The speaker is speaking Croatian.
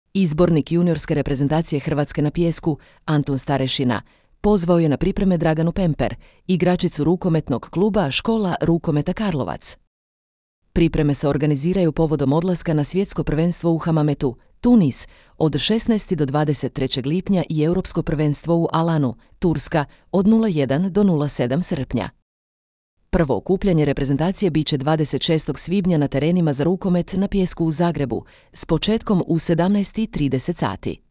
Izbornik juniorske reprezentacije Hrvatske na pijesku, Antun Starešina, pozvao je na pripreme Draganu Pemper, igračicu rukometnog kluba Škola rukometa Karlovac. Pripreme se organiziraju povodom odlaska na svjetsko prvenstvo u Hamametu, Tunis, od 16. do 23. lipnja i Europsko prvenstvo u Alanu, Turska, od 01. do 07. srpnja. Prvo okupljanje reprezentacije biće 26. svibnja na terenima za rukomet na pijesku u Zagrebu, s početkom u 17:30 sati.